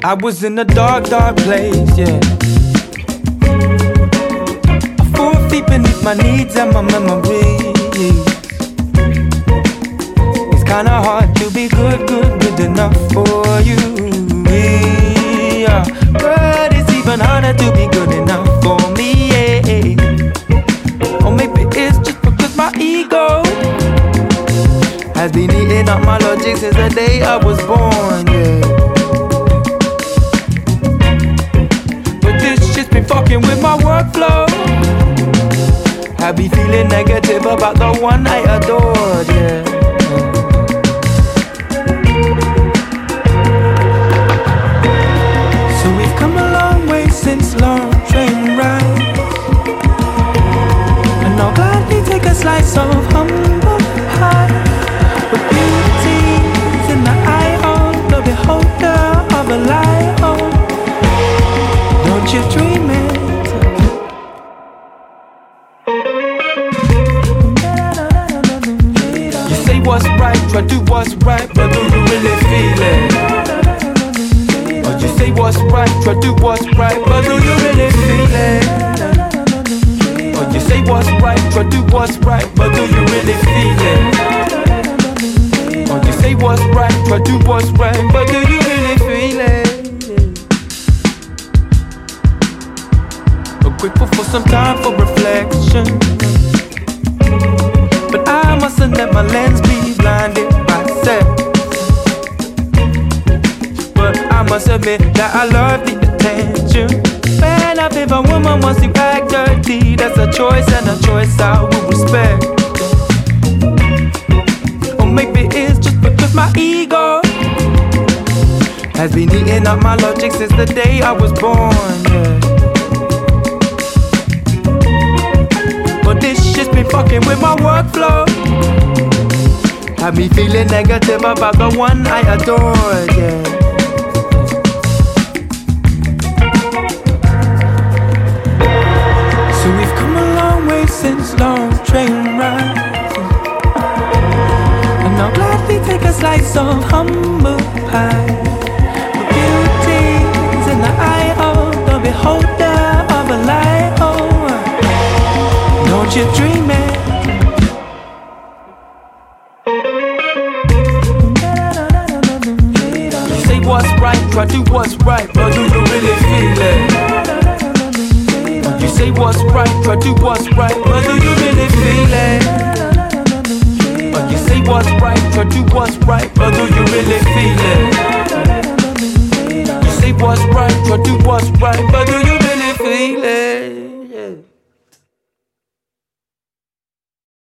I was in a dark, dark place, yeah. 4 feet beneath my needs and my memories. It's kinda hard to be good, good enough for you, yeah. But it's even harder to be good enough for me, yeah. Or maybe it's just because my ego has been eating up my logic since the day I was born, yeah. But this shit's been fucking with my workflow. I be feeling negative about the one I adored, yeah. So we've come a long way since long train rides, and I'll gladly take a slice of humble pie. But beauty's in the eye of the beholder of a lie, oh. Don't you dream it? What's right, try do what's right, but do you really feel it? Or you say what's right, try do what's right, but do you really feel it? Or you say what's right, try do what's right, but do you really feel it? Or you say what's right, try do what's right, but do you really feel it? But grateful for some time for reflection, but I mustn't let my lens be blinded by sex. But I must admit that I love the attention. Man, if a woman wants to act dirty, that's a choice and a choice I will respect. Or maybe it's just because my ego has been eating up my logic since the day I was born, yeah. But this shit's been fucking with my workflow. Had me feeling negative about the one I adored, yeah. So we've come a long way since long train rides, and I'll gladly take a slice of humble pie. But beauty's in the eye of the beholder of a lie, oh. Don't you dream it? You say what's right, try do what's right, but do you really feel it? You say what's right, try do what's right, but do you really feel it? You say what's right, try do what's right, but do you really feel it? You say what's right, try do what's right, but do you